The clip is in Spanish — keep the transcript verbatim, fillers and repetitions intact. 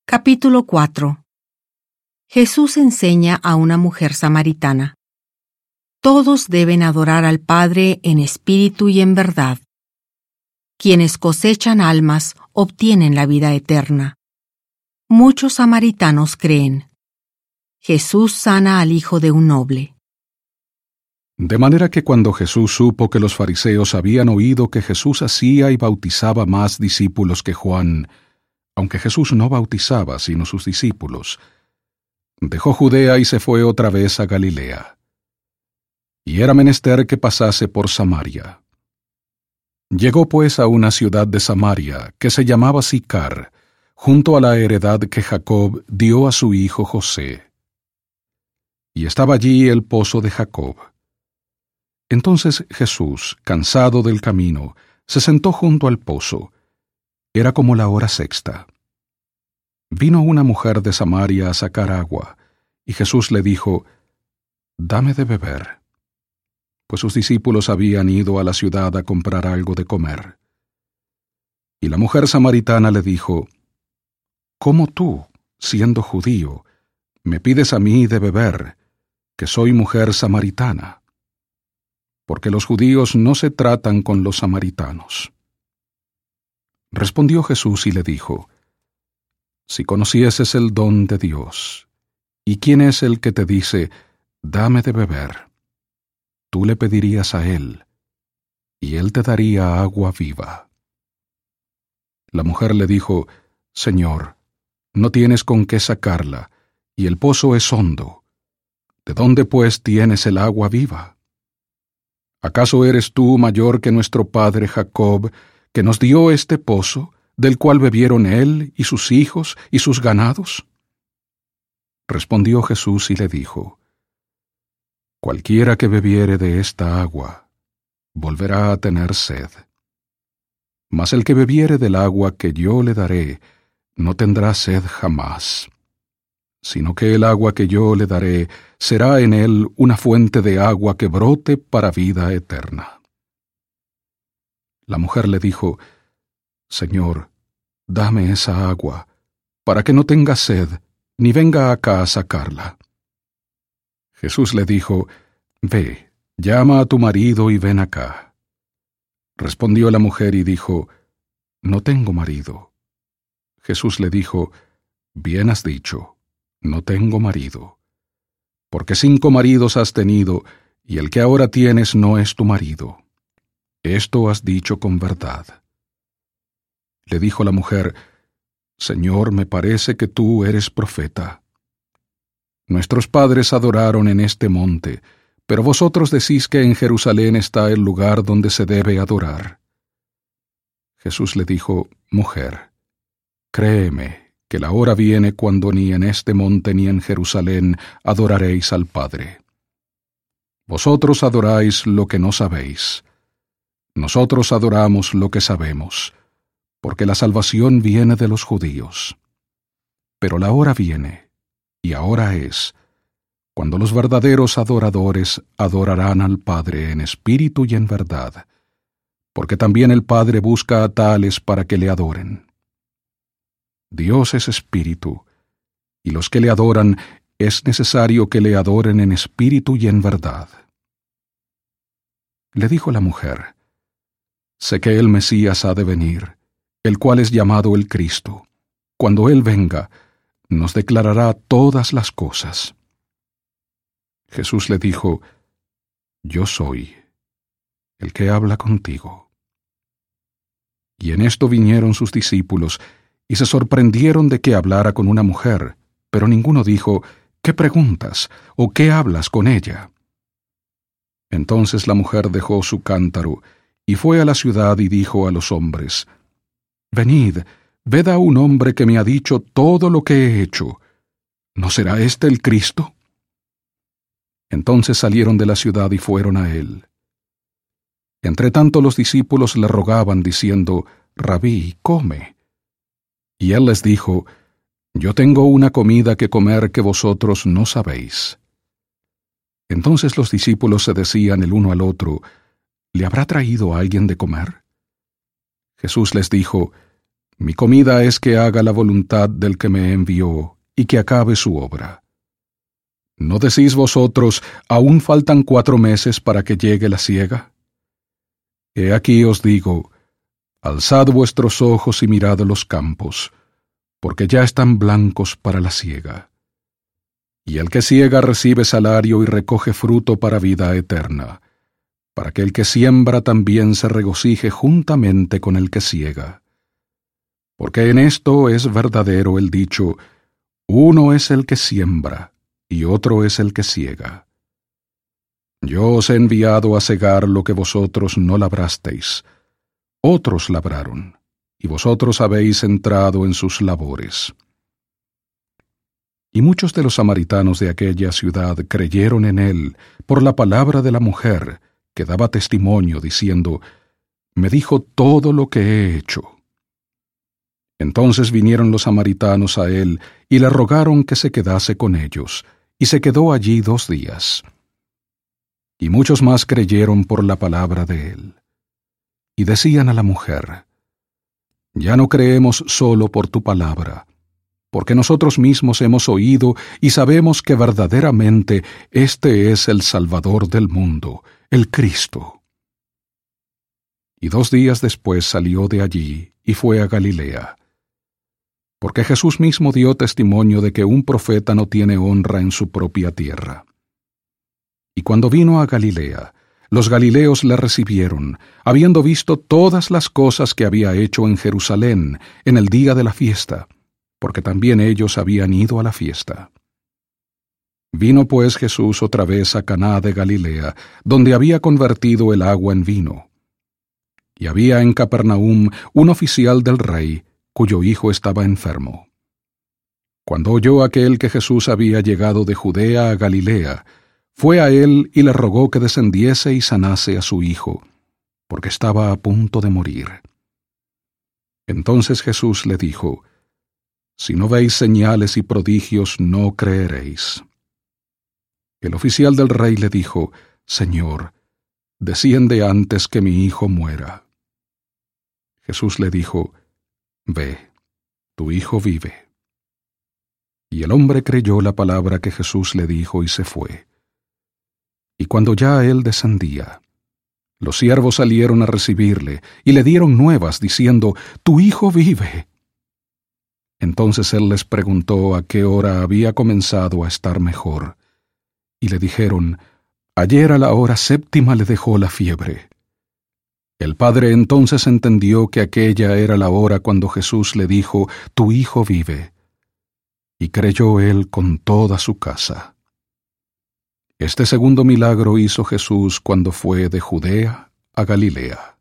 Capítulo cuatro. Jesús enseña a una mujer samaritana. Todos deben adorar al Padre en espíritu y en verdad. Quienes cosechan almas obtienen la vida eterna. Muchos samaritanos creen. Jesús sana al hijo de un noble. De manera que cuando Jesús supo que los fariseos habían oído que Jesús hacía y bautizaba más discípulos que Juan, aunque Jesús no bautizaba sino sus discípulos, dejó Judea y se fue otra vez a Galilea. Y era menester que pasase por Samaria. Llegó pues a una ciudad de Samaria, que se llamaba Sicar, junto a la heredad que Jacob dio a su hijo José. Y estaba allí el pozo de Jacob. Entonces Jesús, cansado del camino, se sentó junto al pozo. Era como la hora sexta. Vino una mujer de Samaria a sacar agua, y Jesús le dijo, «Dame de beber», pues sus discípulos habían ido a la ciudad a comprar algo de comer. Y la mujer samaritana le dijo, «¿Cómo tú, siendo judío, me pides a mí de beber, que soy mujer samaritana?» Porque los judíos no se tratan con los samaritanos. Respondió Jesús y le dijo, «Si conocieses el don de Dios, ¿y quién es el que te dice, dame de beber? Tú le pedirías a él, y él te daría agua viva». La mujer le dijo, «Señor, no tienes con qué sacarla, y el pozo es hondo. ¿De dónde pues tienes el agua viva? ¿Acaso eres tú mayor que nuestro padre Jacob, que nos dio este pozo, del cual bebieron él y sus hijos y sus ganados?» Respondió Jesús y le dijo, «Cualquiera que bebiere de esta agua, volverá a tener sed. Mas el que bebiere del agua que yo le daré, no tendrá sed jamás, sino que el agua que yo le daré será en él una fuente de agua que brote para vida eterna». La mujer le dijo, «Señor, dame esa agua, para que no tenga sed, ni venga acá a sacarla». Jesús le dijo, «Ve, llama a tu marido y ven acá». Respondió la mujer y dijo, «No tengo marido». Jesús le dijo, «Bien has dicho, no tengo marido, porque cinco maridos has tenido, y el que ahora tienes no es tu marido. Esto has dicho con verdad». Le dijo la mujer, «Señor, me parece que tú eres profeta. Nuestros padres adoraron en este monte, pero vosotros decís que en Jerusalén está el lugar donde se debe adorar». Jesús le dijo, «Mujer, créeme que la hora viene cuando ni en este monte ni en Jerusalén adoraréis al Padre. Vosotros adoráis lo que no sabéis. Nosotros adoramos lo que sabemos, porque la salvación viene de los judíos. Pero la hora viene, y ahora es, cuando los verdaderos adoradores adorarán al Padre en espíritu y en verdad, porque también el Padre busca a tales para que le adoren. Dios es espíritu, y los que le adoran es necesario que le adoren en espíritu y en verdad». Le dijo la mujer, «Sé que el Mesías ha de venir, el cual es llamado el Cristo. Cuando Él venga, nos declarará todas las cosas». Jesús le dijo, «Yo soy el que habla contigo». Y en esto vinieron sus discípulos, y se sorprendieron de que hablara con una mujer, pero ninguno dijo, «¿Qué preguntas? ¿O qué hablas con ella?». Entonces la mujer dejó su cántaro, y fue a la ciudad y dijo a los hombres, «Venid, ved a un hombre que me ha dicho todo lo que he hecho. ¿No será éste el Cristo?». Entonces salieron de la ciudad y fueron a él. Entretanto los discípulos le rogaban, diciendo, «Rabí, come». Y él les dijo, «Yo tengo una comida que comer que vosotros no sabéis». Entonces los discípulos se decían el uno al otro, ¿le habrá traído alguien de comer? Jesús les dijo, Mi comida es que haga la voluntad del que me envió y que acabe su obra. ¿No decís vosotros, aún faltan cuatro meses para que llegue la siega? He aquí os digo, alzad vuestros ojos y mirad los campos, porque ya están blancos para la siega. Y el que siega recibe salario y recoge fruto para vida eterna, para que el que siembra también se regocije juntamente con el que siega. Porque en esto es verdadero el dicho, uno es el que siembra, y otro es el que siega. Yo os he enviado a segar lo que vosotros no labrasteis. Otros labraron, y vosotros habéis entrado en sus labores. Y muchos de los samaritanos de aquella ciudad creyeron en él por la palabra de la mujer, que daba testimonio, diciendo, me dijo todo lo que he hecho. Entonces vinieron los samaritanos a él, y le rogaron que se quedase con ellos, y se quedó allí dos días. Y muchos más creyeron por la palabra de él. Y decían a la mujer, ya no creemos solo por tu palabra, porque nosotros mismos hemos oído y sabemos que verdaderamente este es el Salvador del mundo, el Cristo. Y dos días después salió de allí y fue a Galilea, porque Jesús mismo dio testimonio de que un profeta no tiene honra en su propia tierra. Y cuando vino a Galilea, los galileos le recibieron, habiendo visto todas las cosas que había hecho en Jerusalén en el día de la fiesta, porque también ellos habían ido a la fiesta. Vino pues Jesús otra vez a Caná de Galilea, donde había convertido el agua en vino. Y había en Capernaum un oficial del rey, cuyo hijo estaba enfermo. Cuando oyó aquel que Jesús había llegado de Judea a Galilea, fue a él y le rogó que descendiese y sanase a su hijo, porque estaba a punto de morir. Entonces Jesús le dijo, si no veis señales y prodigios, no creeréis. El oficial del rey le dijo, Señor, desciende antes que mi hijo muera. Jesús le dijo, ve, tu hijo vive. Y el hombre creyó la palabra que Jesús le dijo y se fue. Y cuando ya él descendía, los siervos salieron a recibirle y le dieron nuevas, diciendo, tu hijo vive. Entonces él les preguntó a qué hora había comenzado a estar mejor. Y le dijeron, ayer a la hora séptima le dejó la fiebre. El padre entonces entendió que aquella era la hora cuando Jesús le dijo, tu hijo vive. Y creyó él con toda su casa. Este segundo milagro hizo Jesús cuando fue de Judea a Galilea.